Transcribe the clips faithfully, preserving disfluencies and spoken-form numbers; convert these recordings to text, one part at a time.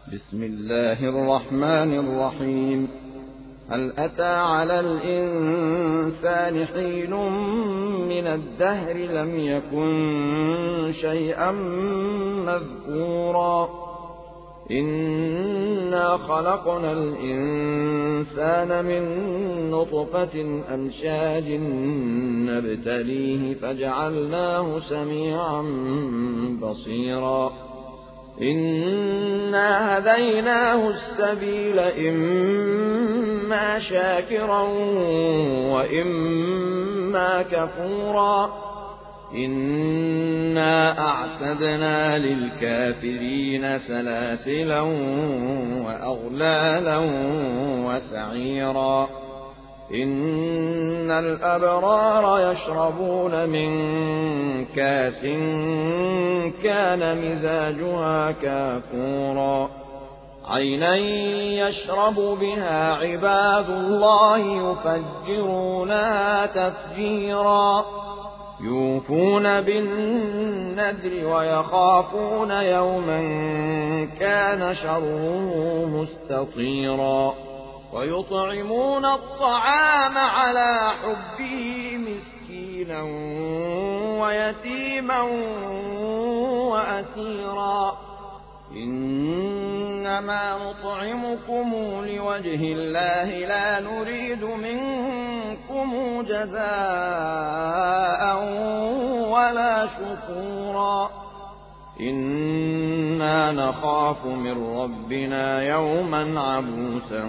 بسم الله الرحمن الرحيم. هل أتى على الإنسان حين من الدهر لم يكن شيئا مذكورا إنا خلقنا الإنسان من نطفة أمشاج نبتليه فجعلناه سميعا بصيرا إنا هديناه السبيل إما شاكرا وإما كفورا إنا أعتدنا للكافرين سلاسلا وأغلالا وسعيرا إن الأبرار يشربون من كاس كان مزاجها كافورا عينا يشرب بها عباد الله يفجرونها تفجيرا يوفون بالنذر ويخافون يوما كان شره مستطيرا ويطعمون الطعام على حبه مسكينا ويتيما وأسيرا إنما نطعمكم لوجه الله لا نريد منكم جزاء ولا شكورا إنا نخاف من ربنا يوما عبوسا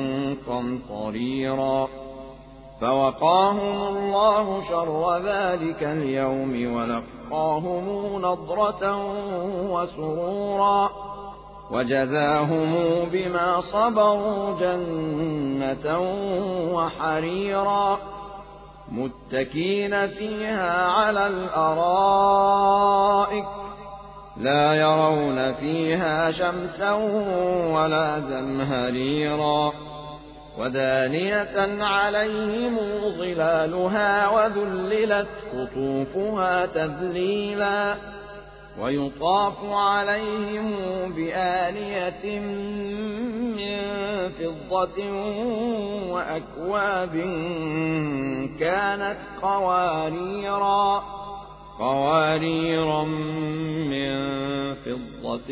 قمطريرا فوقاهم الله شر ذلك اليوم ولقاهم نضرة وسرورا وجزاهم بما صبروا جنة وحريرا متكين فيها على الأرائك لا يرون فيها شمسا ولا زمهريرا ودانية عليهم ظلالها وذللت قطوفها تذليلا ويطاف عليهم بآنية من فضة وأكواب كانت قواريرا قواريرا من فضة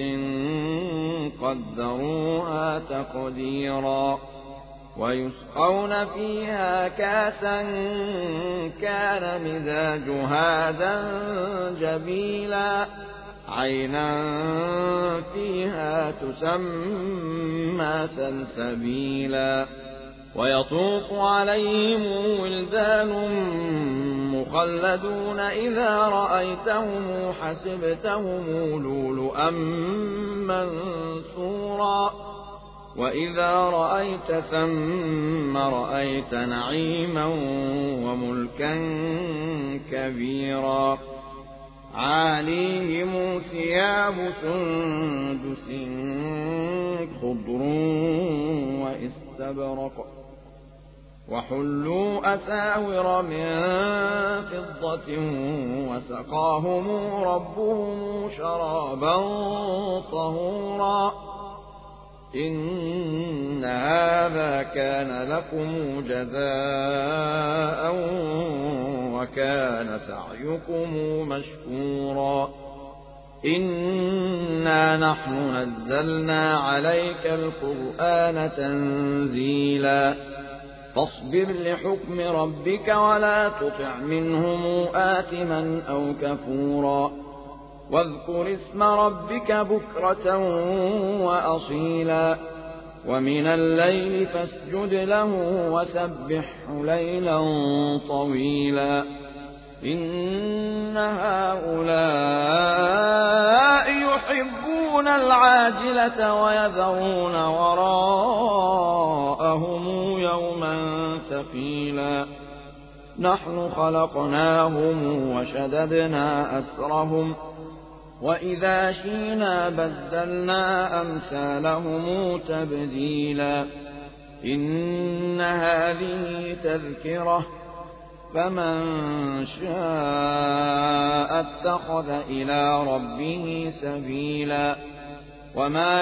قدروها تقديرا ويسقون فيها كاسا كان مزاجها زنجبيلا عينا فيها تسمى سلسبيلا ويطوف عليهم ولدان مخلدون إذا رأيتهم حسبتهم لؤلؤا منثورا وإذا رأيت ثم رأيت نعيما وملكا كبيرا عاليهم ثياب سندس خضر واستبرق وحلوا أساور من فضة وسقاهم ربهم شرابا طهورا إن هذا كان لكم جزاء وكان سعيكم مشكورا إنا نحن نزلنا عليك القرآن تنزيلا فاصبر لحكم ربك ولا تطع منهم آثما أو كفورا واذكر اسم ربك بكرة وأصيلا ومن الليل فاسجد له وسبحه ليلا طويلا إن هؤلاء يحبون العاجلة ويذرون وراءهم يوما ثقيلا نحن خلقناهم وشددنا أسرهم وإذا شئنا بدلنا أمثالهم تبديلا إن هذه تذكرة فمن شاء اتخذ إلى ربه سبيلا وما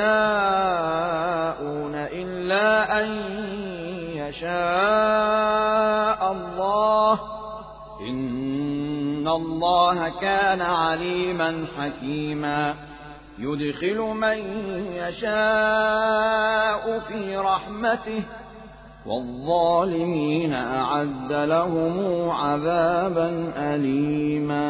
تشاءون إلا أن يشاء الله إن الله كان عليما حكيما يدخل من يشاء في رحمته والظالمين أعد لهم عذابا أليما